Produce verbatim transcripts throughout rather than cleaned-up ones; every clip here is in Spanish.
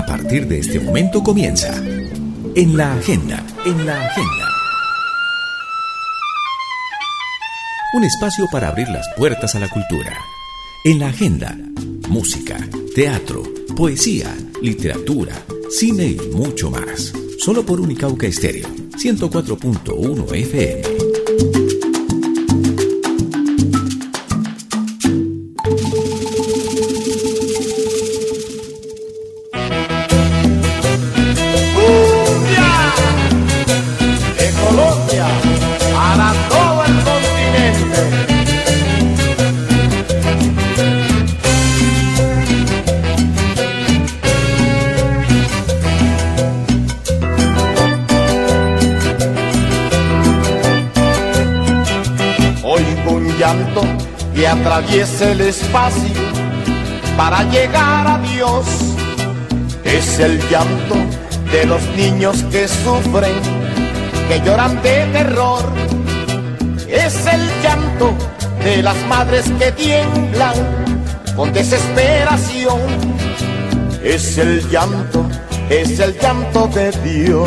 A partir de este momento comienza En la Agenda, en la Agenda. Un espacio para abrir las puertas a la cultura. En la Agenda, música, teatro, poesía, literatura, cine y mucho más. Solo por Unicauca Estéreo, ciento cuatro punto uno F M. Que atraviese el espacio para llegar a Dios. Es el llanto de los niños que sufren, que lloran de terror. Es el llanto de las madres que tiemblan con desesperación. Es el llanto, es el llanto de Dios.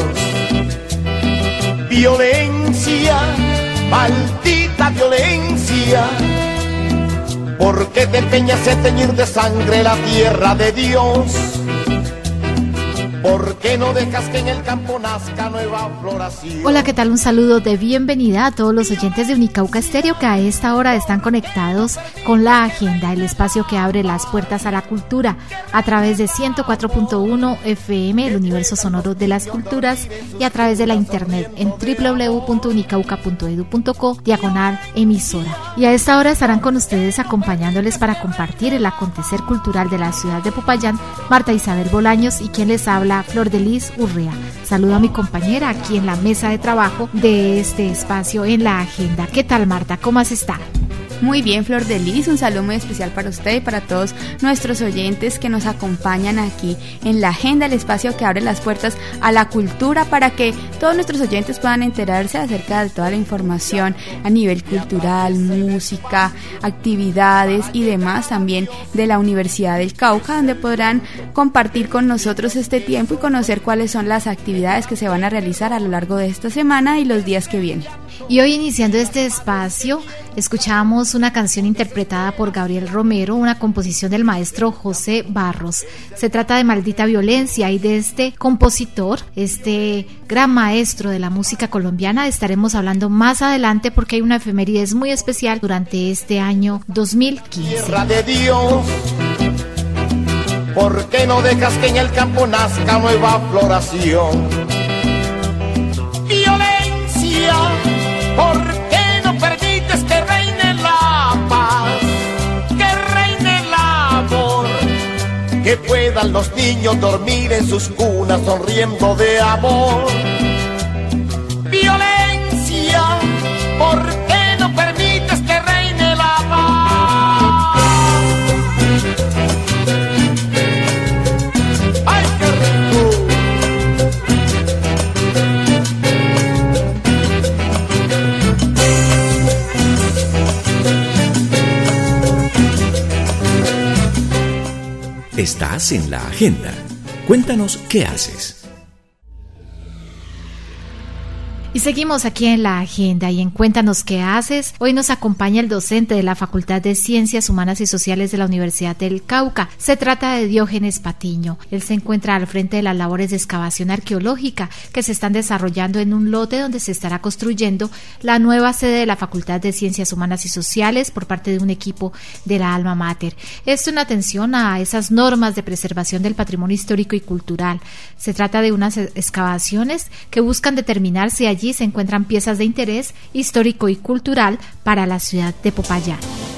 Violencia, maldita violencia. ¿Por qué te empeñas en teñir de sangre la tierra de Dios? ¿Por qué no dejas que en el campo nazca nueva floración? Hola, ¿qué tal? Un saludo de bienvenida a todos los oyentes de Unicauca Estéreo que a esta hora están conectados con La Agenda, el espacio que abre las puertas a la cultura a través de ciento cuatro punto uno F M, el universo sonoro de las culturas, y a través de la internet en doble u doble u doble u punto unicauca punto edu punto co, diagonal emisora. Y a esta hora estarán con ustedes acompañándoles para compartir el acontecer cultural de la ciudad de Popayán, Marta Isabel Bolaños y quien les habla, Flor de Lis Urrea. Saludo a mi compañera aquí en la mesa de trabajo de este espacio en La Agenda. ¿Qué tal, Marta? ¿Cómo has estado? Muy bien, Flor de Lis, un saludo muy especial para usted y para todos nuestros oyentes que nos acompañan aquí en La Agenda, el espacio que abre las puertas a la cultura para que todos nuestros oyentes puedan enterarse acerca de toda la información a nivel cultural, música, actividades y demás, también de la Universidad del Cauca, donde podrán compartir con nosotros este tiempo y conocer cuáles son las actividades que se van a realizar a lo largo de esta semana y los días que vienen. Y hoy, iniciando este espacio, escuchamos una canción interpretada por Gabriel Romero, una composición del maestro José Barros. Se trata de Maldita Violencia, y de este compositor, este gran maestro de la música colombiana, estaremos hablando más adelante porque hay una efeméride muy especial durante este año dos mil quince. Tierra de Dios, ¿por qué no dejas que en el campo nazca nueva floración? Violencia, ¿por qué no permites que reine la paz, que reine el amor, que puedan los niños dormir en sus cunas sonriendo de amor? Violencia, ¿por qué no permites que reine la paz? ¡Ay, qué rico! Estás en La Agenda. Cuéntanos qué haces. Y seguimos aquí en La Agenda y en Cuéntanos qué haces. Hoy nos acompaña el docente de la Facultad de Ciencias Humanas y Sociales de la Universidad del Cauca. Se trata de Diógenes Patiño. Él se encuentra al frente de las labores de excavación arqueológica que se están desarrollando en un lote donde se estará construyendo la nueva sede de la Facultad de Ciencias Humanas y Sociales por parte de un equipo de la Alma Mater. Esto en atención a esas normas de preservación del patrimonio histórico y cultural. Se trata de unas excavaciones que buscan determinar si allí se encuentran piezas de interés histórico y cultural para la ciudad de Popayán.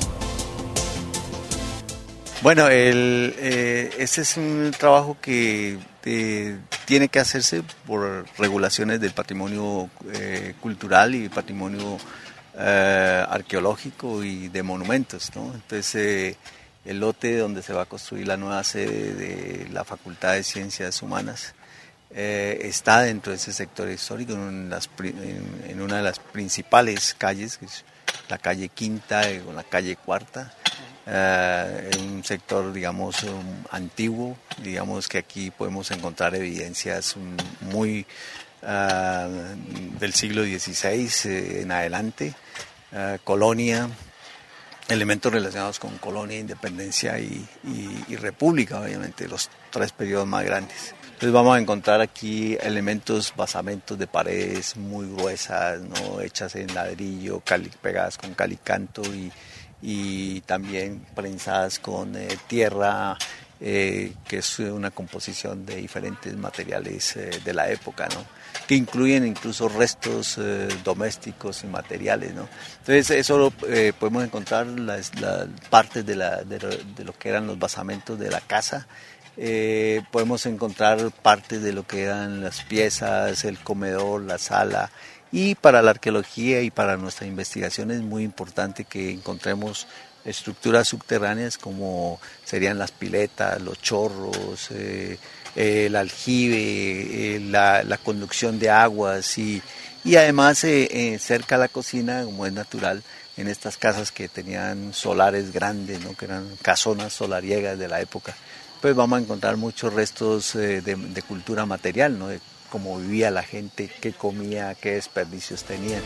Bueno, el, eh, ese es un trabajo que eh, tiene que hacerse por regulaciones del patrimonio eh, cultural y patrimonio eh, arqueológico y de monumentos, ¿no? Entonces, eh, el lote donde se va a construir la nueva sede de la Facultad de Ciencias Humanas eh, está dentro de ese sector histórico, en, las, en, en una de las principales calles, que es la calle Quinta o la calle Cuarta, uh, un sector, digamos, um, antiguo. Digamos que aquí podemos encontrar evidencias um, muy uh, del siglo dieciséis eh, en adelante, uh, colonia, elementos relacionados con colonia, independencia y, y, y república, obviamente, los tres periodos más grandes. Entonces vamos a encontrar aquí elementos, basamentos de paredes muy gruesas, ¿no? Hechas en ladrillo, cali, pegadas con calicanto y, y también prensadas con eh, tierra, eh, que es una composición de diferentes materiales eh, de la época, ¿no? Que incluyen incluso restos eh, domésticos y materiales, ¿no? Entonces eso lo, eh, podemos encontrar las, las partes de, la, de, lo, de lo que eran los basamentos de la casa. Eh, podemos encontrar parte de lo que eran las piezas, el comedor, la sala, y para la arqueología y para nuestra investigación es muy importante que encontremos estructuras subterráneas como serían las piletas, los chorros, eh, eh, el aljibe, eh, la, la conducción de aguas y, y además eh, eh, cerca a la cocina, como es natural, en estas casas que tenían solares grandes, ¿no? Que eran casonas solariegas de la época. Pues vamos a encontrar muchos restos eh, de, de cultura material, ¿no? De cómo vivía la gente, qué comía, qué desperdicios tenían.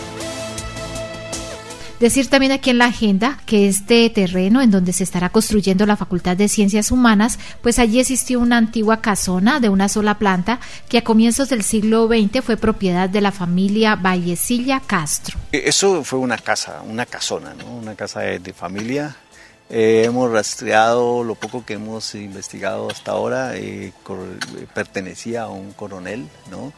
Decir también aquí en la agenda que este terreno en donde se estará construyendo la Facultad de Ciencias Humanas, pues allí existió una antigua casona de una sola planta que a comienzos del siglo veinte fue propiedad de la familia Vallecilla Castro. Eso fue una casa, una casona, ¿no? Una casa de, de familia. Eh, hemos rastreado lo poco que hemos investigado hasta ahora, eh, cor- pertenecía a un coronel, ¿no?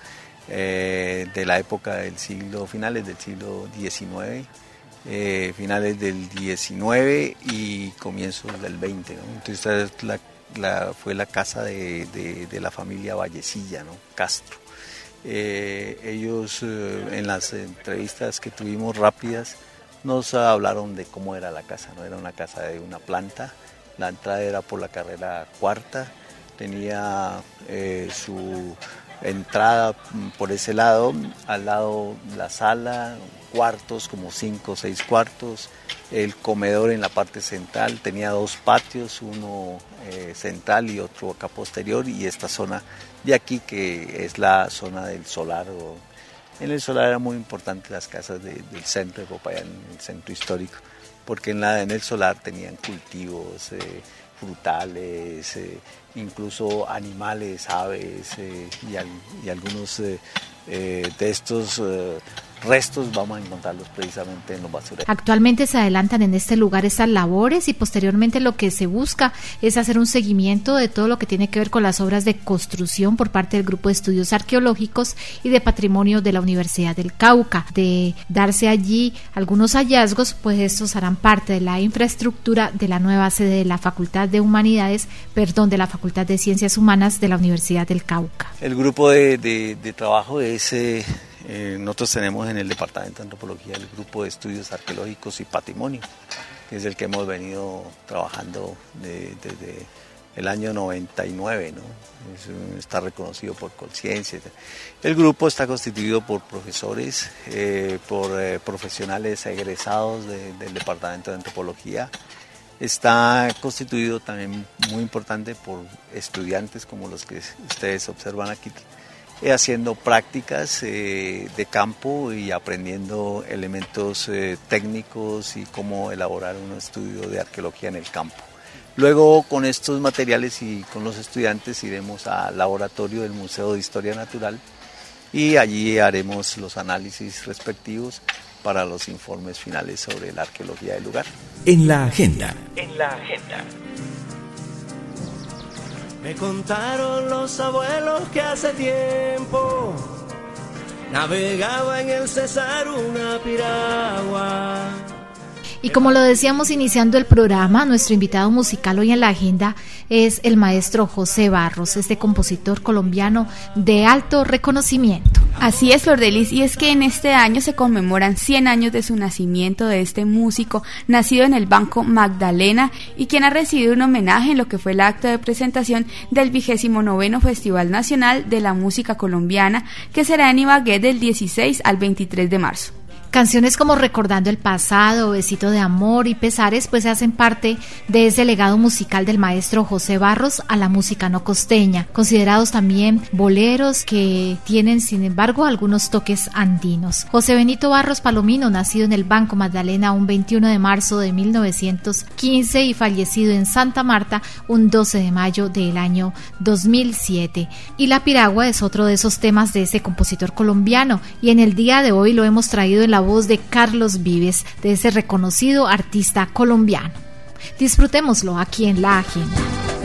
Eh, de la época del siglo, finales del siglo diecinueve, eh, finales del diecinueve y comienzos del veinte, ¿no? Entonces la, la, fue la casa de, de, de la familia Vallecilla, ¿no? Castro. Eh, ellos eh, en las entrevistas que tuvimos rápidas nos hablaron de cómo era la casa, ¿no? Era una casa de una planta, la entrada era por la carrera cuarta, tenía eh, su entrada por ese lado, al lado la sala, cuartos, como cinco o seis cuartos, el comedor en la parte central, tenía dos patios, uno eh, central y otro acá posterior, y esta zona de aquí que es la zona del solar. O, en el solar eran muy importantes las casas de, del centro de Popayán, el centro histórico, porque en, la, en el solar tenían cultivos, eh, frutales, eh, incluso animales, aves eh, y, al, y algunos eh, eh, de estos eh, restos vamos a encontrarlos precisamente en los basureros. Actualmente se adelantan en este lugar estas labores y posteriormente lo que se busca es hacer un seguimiento de todo lo que tiene que ver con las obras de construcción por parte del Grupo de Estudios Arqueológicos y de Patrimonio de la Universidad del Cauca. De darse allí algunos hallazgos, pues estos harán parte de la infraestructura de la nueva sede de la Facultad de Humanidades, perdón, de la Facultad de Ciencias Humanas de la Universidad del Cauca. El grupo de, de, de trabajo es... Eh, Eh, nosotros tenemos en el Departamento de Antropología el Grupo de Estudios Arqueológicos y Patrimonio, que es el que hemos venido trabajando de, desde el año noventa y nueve, ¿no? Es, está reconocido por Colciencia. El grupo está constituido por profesores, eh, por eh, profesionales egresados de, del Departamento de Antropología. Está constituido también, muy importante, por estudiantes como los que ustedes observan aquí, haciendo prácticas eh, de campo y aprendiendo elementos eh, técnicos y cómo elaborar un estudio de arqueología en el campo. Luego, con estos materiales y con los estudiantes iremos al laboratorio del Museo de Historia Natural y allí haremos los análisis respectivos para los informes finales sobre la arqueología del lugar. En la agenda. En la agenda. Me contaron los abuelos que hace tiempo navegaba en el Cesar una piragua. Y como lo decíamos iniciando el programa, nuestro invitado musical hoy en la agenda es el maestro José Barros, este compositor colombiano de alto reconocimiento. Así es, Flor de Lis, y es que en este año se conmemoran cien años de su nacimiento de este músico, nacido en el Banco Magdalena y quien ha recibido un homenaje en lo que fue el acto de presentación del vigésimo noveno Festival Nacional de la Música Colombiana, que será en Ibagué del dieciséis al veintitrés de marzo. Canciones como Recordando el Pasado, Besito de Amor y Pesares pues hacen parte de ese legado musical del maestro José Barros a la música no costeña, considerados también boleros que tienen sin embargo algunos toques andinos. José Benito Barros Palomino, nacido en el Banco Magdalena un veintiuno de marzo de mil novecientos quince y fallecido en Santa Marta un doce de mayo del año dos mil siete. Y La Piragua es otro de esos temas de ese compositor colombiano y en el día de hoy lo hemos traído en la voz de Carlos Vives, de ese reconocido artista colombiano. Disfrutémoslo aquí en La Agenda.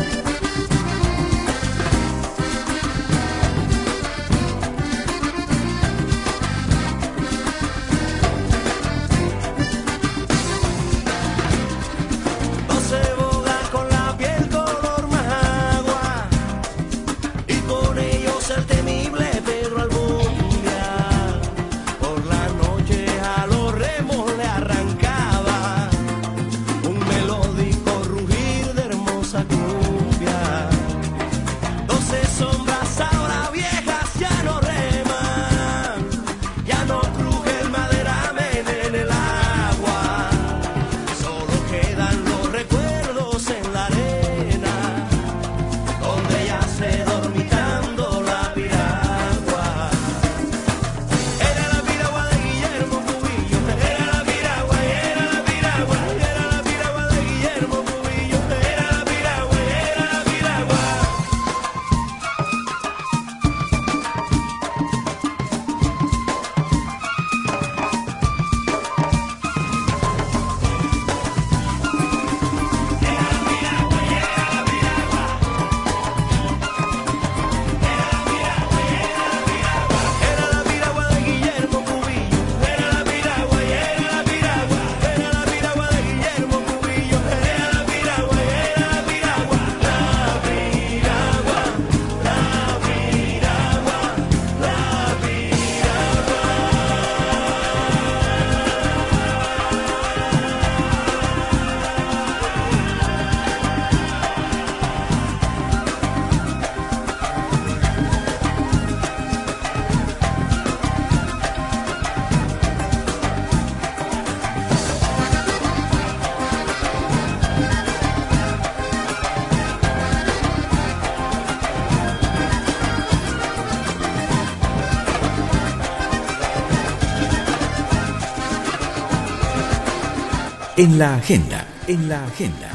En la agenda, en la agenda.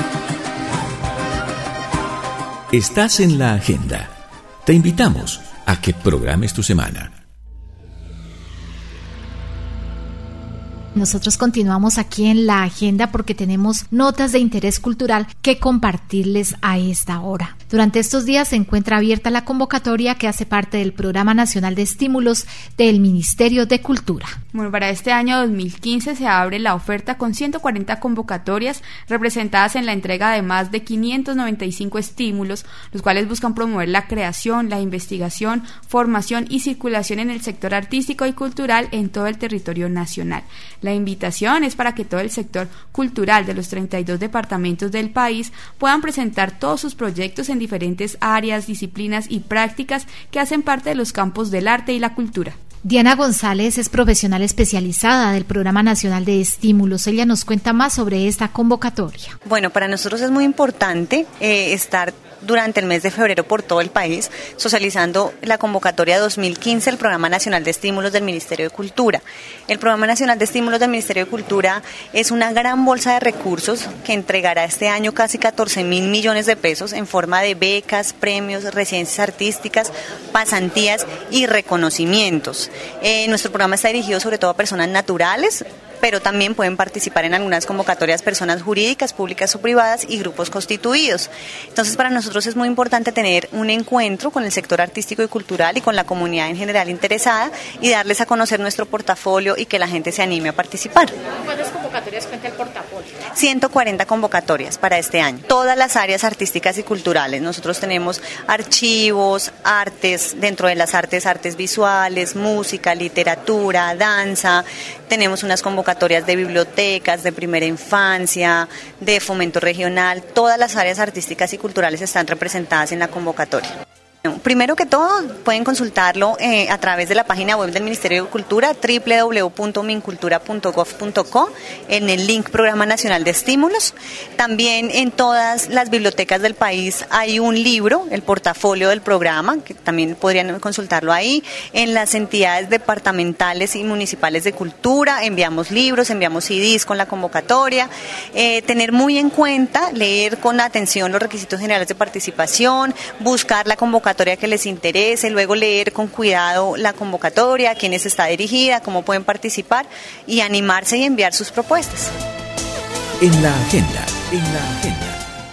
Estás en la agenda. Te invitamos a que programes tu semana. Nosotros continuamos aquí en la agenda porque tenemos notas de interés cultural que compartirles a esta hora. Durante estos días se encuentra abierta la convocatoria que hace parte del Programa Nacional de Estímulos del Ministerio de Cultura. Bueno, para este año dos mil quince se abre la oferta con ciento cuarenta convocatorias representadas en la entrega de más de quinientos noventa y cinco estímulos, los cuales buscan promover la creación, la investigación, formación y circulación en el sector artístico y cultural en todo el territorio nacional. La invitación es para que todo el sector cultural de los treinta y dos departamentos del país puedan presentar todos sus proyectos en diferentes áreas, disciplinas y prácticas que hacen parte de los campos del arte y la cultura. Diana González es profesional especializada del Programa Nacional de Estímulos. Ella nos cuenta más sobre esta convocatoria. Bueno, para nosotros es muy importante eh, estar durante el mes de febrero por todo el país socializando la convocatoria dos mil quince del Programa Nacional de Estímulos del Ministerio de Cultura. El Programa Nacional de Estímulos del Ministerio de Cultura es una gran bolsa de recursos que entregará este año casi catorce mil millones de pesos en forma de becas, premios, residencias artísticas, pasantías y reconocimientos. Eh, nuestro programa está dirigido sobre todo a personas naturales, pero también pueden participar en algunas convocatorias personas jurídicas, públicas o privadas y grupos constituidos. Entonces, para nosotros es muy importante tener un encuentro con el sector artístico y cultural y con la comunidad en general interesada y darles a conocer nuestro portafolio y que la gente se anime a participar. ¿Cuántas convocatorias cuenta el portafolio? ciento cuarenta convocatorias para este año. Todas las áreas artísticas y culturales. Nosotros tenemos archivos, artes, dentro de las artes, artes visuales, música, literatura, danza. Tenemos unas convocatorias de bibliotecas, de primera infancia, de fomento regional. Todas las áreas artísticas y culturales están representadas en la convocatoria. Primero que todo, pueden consultarlo eh, a través de la página web del Ministerio de Cultura, doble u doble u doble u punto mincultura punto gov punto co, en el link Programa Nacional de Estímulos. También en todas las bibliotecas del país hay un libro, el portafolio del programa, que también podrían consultarlo ahí. En las entidades departamentales y municipales de cultura enviamos libros, enviamos C Ds con la convocatoria. Eh, tener muy en cuenta, leer con atención los requisitos generales de participación, buscar la convocatoria que les interese, luego leer con cuidado la convocatoria, a quiénes está dirigida, cómo pueden participar y animarse y enviar sus propuestas. En la agenda, en la agenda.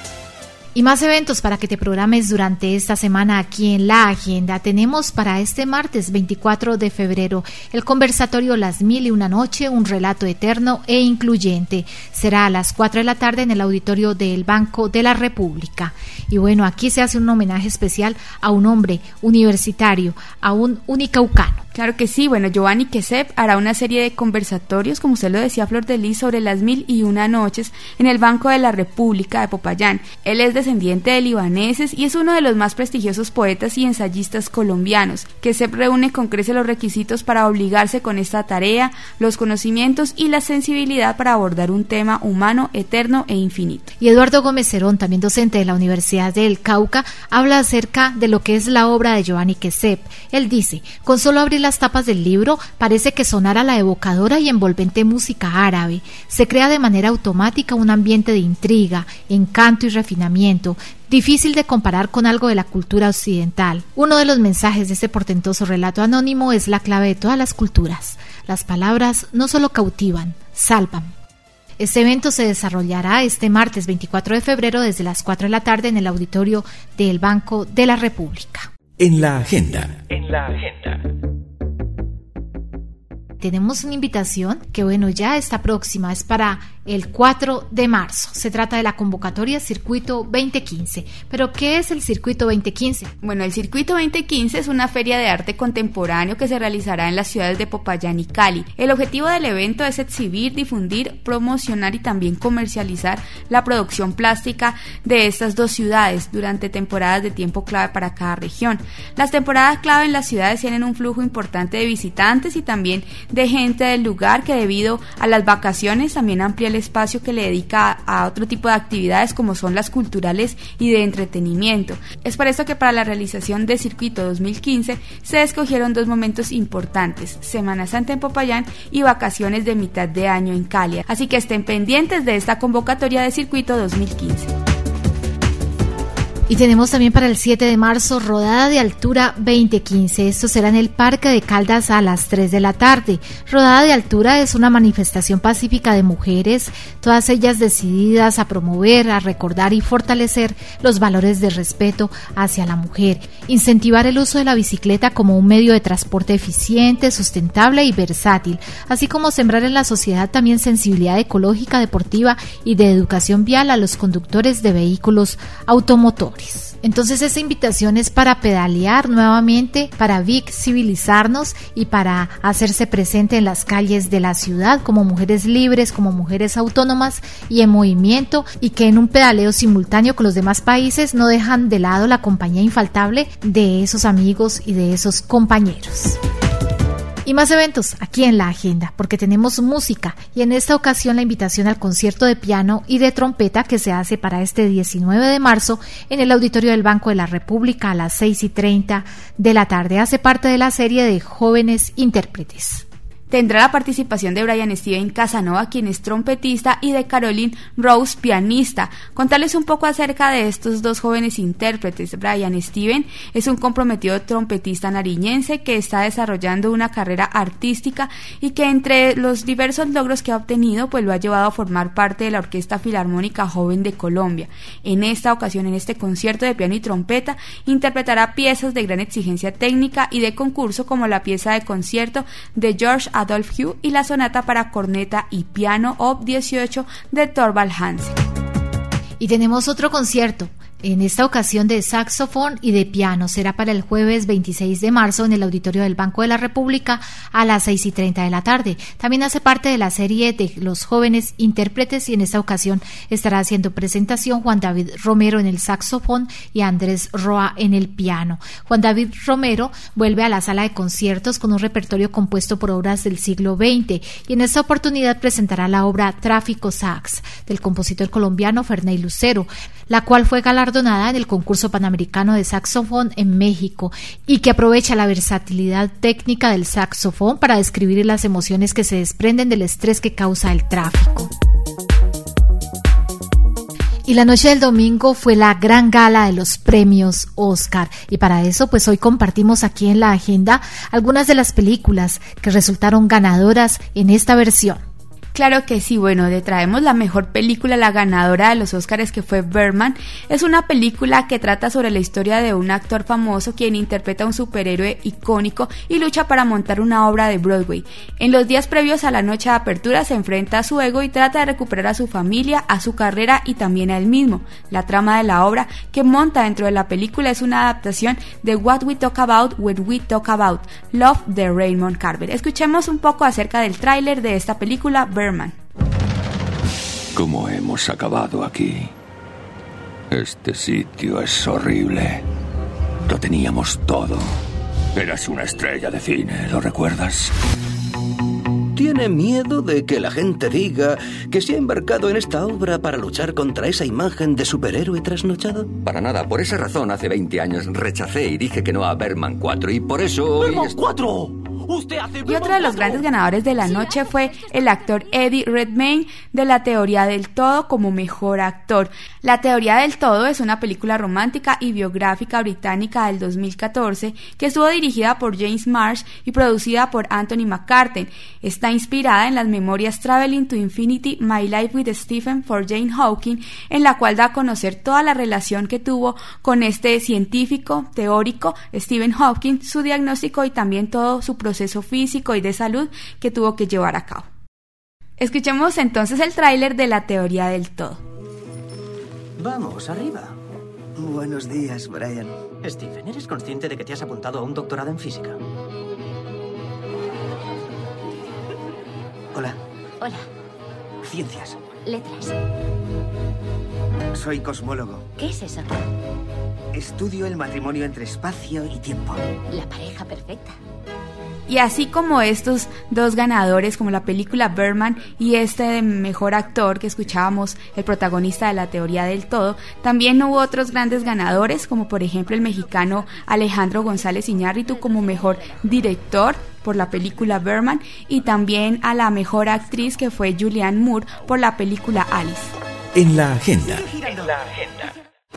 Y más eventos para que te programes durante esta semana aquí en La Agenda. Tenemos para este martes veinticuatro de febrero el conversatorio Las Mil y Una Noche, un relato eterno e incluyente. Será a las cuatro de la tarde en el auditorio del Banco de la República. Y bueno, aquí se hace un homenaje especial a un hombre universitario, a un unicaucano. Claro que sí, bueno, Giovanni Quesep hará una serie de conversatorios, como usted lo decía, Flor de Lis, sobre las mil y una noches en el Banco de la República de Popayán. Él es descendiente de libaneses y es uno de los más prestigiosos poetas y ensayistas colombianos. Quesep reúne con creces los requisitos para obligarse con esta tarea, los conocimientos y la sensibilidad para abordar un tema humano, eterno e infinito. Y Eduardo Gómez Cerón, también docente de la Universidad del Cauca, habla acerca de lo que es la obra de Giovanni Quesep. Él dice, con solo abrir la las tapas del libro parece que sonara la evocadora y envolvente música árabe. Se crea de manera automática un ambiente de intriga, encanto y refinamiento, difícil de comparar con algo de la cultura occidental. Uno de los mensajes de este portentoso relato anónimo es la clave de todas las culturas. Las palabras no solo cautivan, salvan. Este evento se desarrollará este martes veinticuatro de febrero desde las cuatro de la tarde en el auditorio del Banco de la República. En la agenda. En la agenda. Tenemos una invitación que, bueno, ya está próxima, es para el cuatro de marzo. Se trata de la convocatoria Circuito veinte quince. ¿Pero qué es el Circuito veinte quince? Bueno, el Circuito veinte quince es una feria de arte contemporáneo que se realizará en las ciudades de Popayán y Cali. El objetivo del evento es exhibir, difundir, promocionar y también comercializar la producción plástica de estas dos ciudades durante temporadas de tiempo clave para cada región. Las temporadas clave en las ciudades tienen un flujo importante de visitantes y también de gente del lugar que debido a las vacaciones también amplía el espacio que le dedica a, a otro tipo de actividades como son las culturales y de entretenimiento. Es por esto que para la realización de Circuito dos mil quince se escogieron dos momentos importantes: Semana Santa en Popayán y vacaciones de mitad de año en Cali. Así que estén pendientes de esta convocatoria de Circuito dos mil quince. Y tenemos también para el siete de marzo Rodada de Altura veinte quince. Esto será en el Parque de Caldas a las tres de la tarde. Rodada de Altura es una manifestación pacífica de mujeres, todas ellas decididas a promover, a recordar y fortalecer los valores de respeto hacia la mujer, incentivar el uso de la bicicleta como un medio de transporte eficiente, sustentable y versátil, así como sembrar en la sociedad también sensibilidad ecológica, deportiva y de educación vial a los conductores de vehículos automotores. Entonces esta invitación es para pedalear nuevamente, para visibilizarnos y para hacerse presente en las calles de la ciudad como mujeres libres, como mujeres autónomas y en movimiento, y que en un pedaleo simultáneo con los demás países no dejan de lado la compañía infaltable de esos amigos y de esos compañeros. Y más eventos aquí en la agenda, porque tenemos música y en esta ocasión la invitación al concierto de piano y de trompeta que se hace para este diecinueve de marzo en el auditorio del Banco de la República a las seis y treinta de la tarde. Hace parte de la serie de jóvenes intérpretes. Tendrá la participación de Brian Steven Casanova, quien es trompetista, y de Caroline Rose, pianista. Contarles un poco acerca de estos dos jóvenes intérpretes. Brian Steven es un comprometido trompetista nariñense que está desarrollando una carrera artística y que entre los diversos logros que ha obtenido, pues lo ha llevado a formar parte de la Orquesta Filarmónica Joven de Colombia. En esta ocasión, en este concierto de piano y trompeta, interpretará piezas de gran exigencia técnica y de concurso, como la pieza de concierto de George Adolphe Hugh y la sonata para corneta y piano op dieciocho de Thorvald Hansen. Y tenemos otro concierto en esta ocasión de saxofón y de piano. Será para el jueves veintiséis de marzo en el auditorio del Banco de la República a las seis y treinta de la tarde. También hace parte de la serie de los jóvenes intérpretes y en esta ocasión estará haciendo presentación Juan David Romero en el saxofón y Andrés Roa en el piano. Juan David Romero vuelve a la sala de conciertos con un repertorio compuesto por obras del siglo veinte y en esta oportunidad presentará la obra Tráfico Sax del compositor colombiano Ferney Lucero, la cual fue galardonada en el concurso panamericano de saxofón en México y que aprovecha la versatilidad técnica del saxofón para describir las emociones que se desprenden del estrés que causa el tráfico. Y la noche del domingo fue la gran gala de los premios Oscar y para eso pues hoy compartimos aquí en la agenda algunas de las películas que resultaron ganadoras en esta versión. Claro que sí, bueno, le traemos la mejor película, la ganadora de los Óscares, que fue Birdman. Es una película que trata sobre la historia de un actor famoso quien interpreta a un superhéroe icónico y lucha para montar una obra de Broadway. En los días previos a la noche de apertura se enfrenta a su ego y trata de recuperar a su familia, a su carrera y también a él mismo. La trama de la obra que monta dentro de la película es una adaptación de What We Talk About When We Talk About Love de Raymond Carver. Escuchemos un poco acerca del tráiler de esta película, Birdman. ¿Cómo hemos acabado aquí? Este sitio es horrible. Lo teníamos todo. Eras una estrella de cine, ¿lo recuerdas? ¿Tiene miedo de que la gente diga que se ha embarcado en esta obra para luchar contra esa imagen de superhéroe trasnochado? Para nada, por esa razón hace veinte años rechacé y dije que no a Birdman cuatro y por eso... ¡Birdman cuatro! Y otro de los grandes ganadores de la noche fue el actor Eddie Redmayne de La Teoría del Todo como mejor actor. La Teoría del Todo es una película romántica y biográfica británica del dos mil catorce que estuvo dirigida por James Marsh y producida por Anthony McCarten. Está inspirada en las memorias Traveling to Infinity, My Life with Stephen for Jane Hawking, en la cual da a conocer toda la relación que tuvo con este científico teórico Stephen Hawking, su diagnóstico y también todo su proceso físico y de salud que tuvo que llevar a cabo. Escuchemos entonces el tráiler de La Teoría del Todo. Vamos, arriba. Buenos días, Brian. Stephen, ¿eres consciente de que te has apuntado a un doctorado en física? Hola. Hola. Ciencias. Letras. Soy cosmólogo. ¿Qué es eso? Estudio el matrimonio entre espacio y tiempo. La pareja perfecta. Y así como estos dos ganadores, como la película Birdman y este mejor actor que escuchábamos, el protagonista de La Teoría del Todo, también hubo otros grandes ganadores, como por ejemplo el mexicano Alejandro González Iñárritu como mejor director por la película Birdman y también a la mejor actriz que fue Julianne Moore por la película Alice. En la agenda. En la agenda.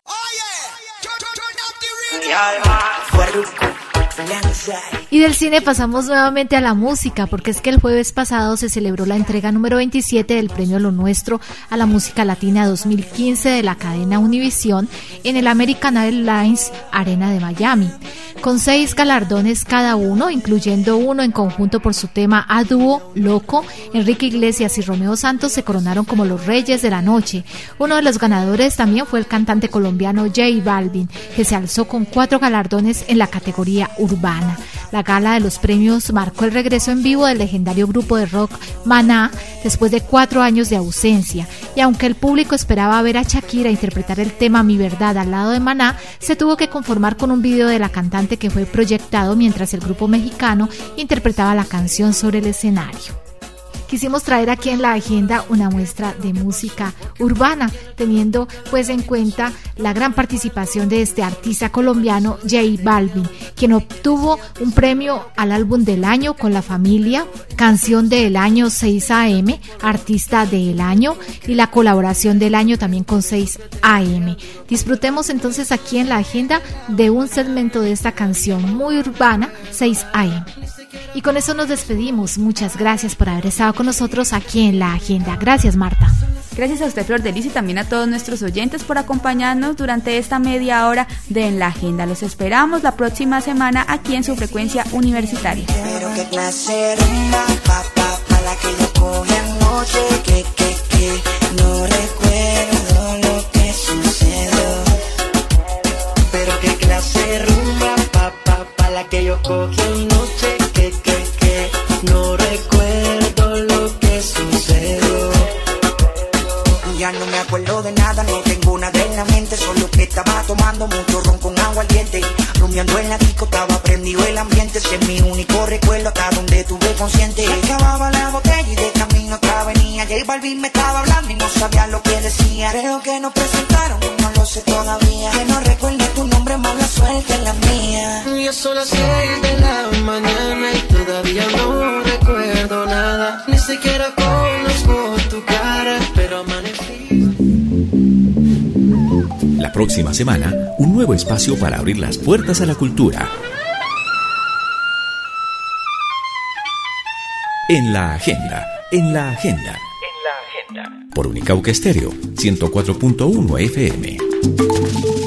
Y del cine pasamos nuevamente a la música, porque es que el jueves pasado se celebró la entrega número veintisiete del Premio Lo Nuestro a la Música Latina dos mil quince de la cadena Univision en el American Airlines Arena de Miami, con seis galardones cada uno, incluyendo uno en conjunto por su tema a dúo, Loco. Enrique Iglesias y Romeo Santos se coronaron como los reyes de la noche. Uno de los ganadores también fue el cantante colombiano J Balvin, que se alzó con cuatro galardones en la categoría urbana. La gala de los premios marcó el regreso en vivo del legendario grupo de rock Maná después de cuatro años de ausencia, y aunque el público esperaba ver a Shakira interpretar el tema Mi Verdad al lado de Maná, se tuvo que conformar con un video de la cantante que fue proyectado mientras el grupo mexicano interpretaba la canción sobre el escenario. Quisimos traer aquí en la agenda una muestra de música urbana, teniendo pues en cuenta la gran participación de este artista colombiano J Balvin, quien obtuvo un premio al álbum del año con La Familia, canción del año seis A M, artista del año y la colaboración del año también con seis A M. Disfrutemos entonces aquí en la agenda de un segmento de esta canción muy urbana, seis A M. Y con eso nos despedimos. Muchas gracias por haber estado con nosotros aquí en la agenda. Gracias, Marta. Gracias a usted, Flor de Lis, y también a todos nuestros oyentes por acompañarnos durante esta media hora de En la Agenda. Los esperamos la próxima semana aquí en su frecuencia universitaria. Pero qué clase de rumba, pa, pa, pa, la que yo cogí anoche, que, que, que, no recuerdo lo que sucedió. loco que anoche, que, que, que, no recuerdo lo que sucedió. Ya no me acuerdo de nada, no tengo nada en la mente, solo que estaba tomando mucho ron con agua al diente. Rumiando en la disco, estaba prendido el ambiente, ese es mi único recuerdo hasta donde tuve consciente. Acababa la botella y de camino otra venía. J Balvin me estaba hablando y no sabía lo que decía. Creo que nos presentaron, no lo sé todavía. Que no recuerde tu nombre, mala suerte en la mía. Ya son las seis de la mañana y todavía no recuerdo nada. Ni siquiera conozco tu cara, pero amanecí. La próxima semana, un nuevo espacio para abrir las puertas a la cultura. En la agenda, en la agenda. En la agenda. Por Unicauca Estéreo, ciento cuatro punto uno F M.